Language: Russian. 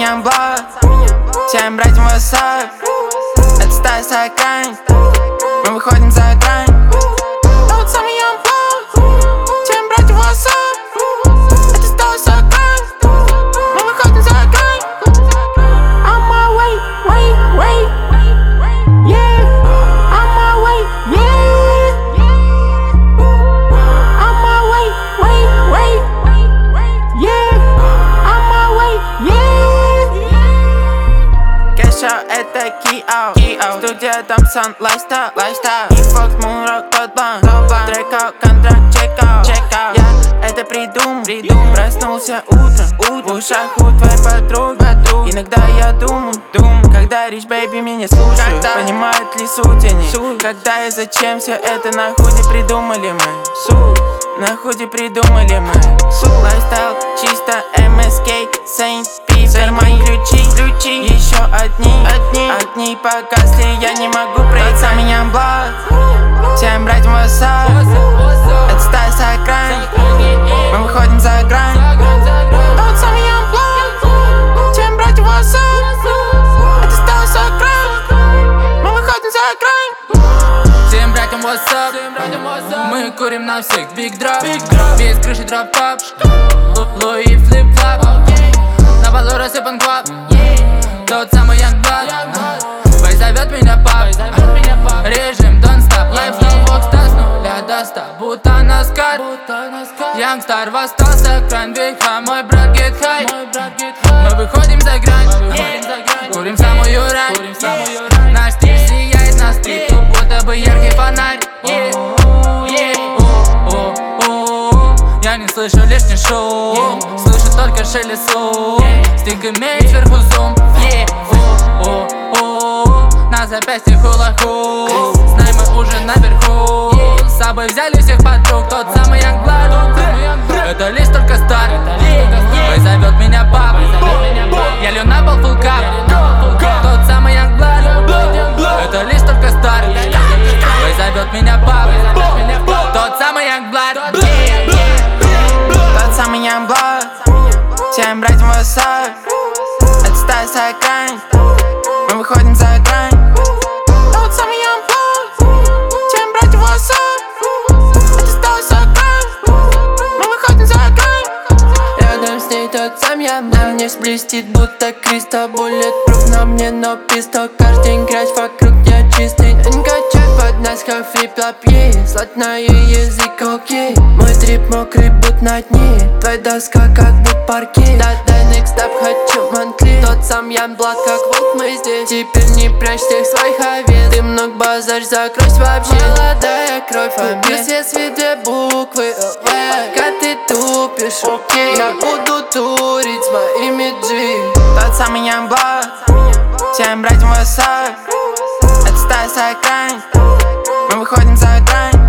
Youngblood, всем братьям WhatsApp. Это стая с окраин, мы выходим за грань. Тот самый Youngblood, всем братьям WhatsApp. Это стая с окраин, мы выходим за грань. On my way, yeah. On my way, yeah. On my way, yeah. On my way, yeah. Кэша это Кио, студия Thompson Lifestyle. И Fox Moonrock тот бланк, трек-аут, контракт, чек-аут. Я это придумал, проснулся утром, в ушах у твоей подруги. Иногда я думаю, когда речь бэйби меня слушают, понимают ли суть они, когда и зачем все это на худе придумали мы. На худе придумали мы. Лайфстайл чисто MSK, Saint P, мои ключи, еще одни погасли, я не могу пройти. Тот самый Youngblood, всем братьям WhatsApp. Это стая с окраин, мы выходим за грань. Тот самый Youngblood, всем братьям WhatsApp. Это стая с окраин, мы выходим за грань. Всем братьям WhatsApp, мы курим на всех Big Drop, без крыши дроп-топ, Луи флип-флап, на полу рассыпан квап. Тот самый Youngblood, бэй зовет меня пап. Режим don't stop, лайфстайл бокстар с нуля до 100, будто Наскар. Youngstar восстал с окраин века, мой брат get high. Мы выходим за грань, курим самую рань. Наш стиль сияет на стрит, будто бы яркий фонарь. Я не слышу лишний шум, слышу только шелест слов. Стик имеет сверху зум. На запястье хула-ху, знаем мы уже наверху. С собой взяли всех подруг, тот самый Youngblood. Это лишь только старт, бэй зовет меня пап. Я лью на пол full cup. Тот самый Youngblood, это лишь только старт, бэй зовет меня пап. Тот самый Youngblood. Тот самый Youngblood, всем братьям WhatsApp. Это стая с окраин, мы выходим за грань. Тот самый Youngblood, всем братьям WhatsApp. Это стая с окраин, мы выходим за грань. Рядом с ней тот сам Youngblood, мне блестит будто Кристо. Bulletproof на мне, но пистол. Каждый день грязь вокруг, я чистый. Качать под нас, как флип-флоп, златной язык, окей. Мой трип мокрый, будто на дне. Твоя доска, как будто паркет. Дай next up, хочу монтли. Тот сам Youngblood, как волк, мы здесь. Теперь не прячь всех своих овец. Ты много базарь, закройся вообще. Молодая кровь во мне, все святые буквы пока ты тупишь, окей. Я буду турить с моими G. Тот самый Youngblood, всем братьям WhatsApp. Это стая с окраин, мы выходим за грань.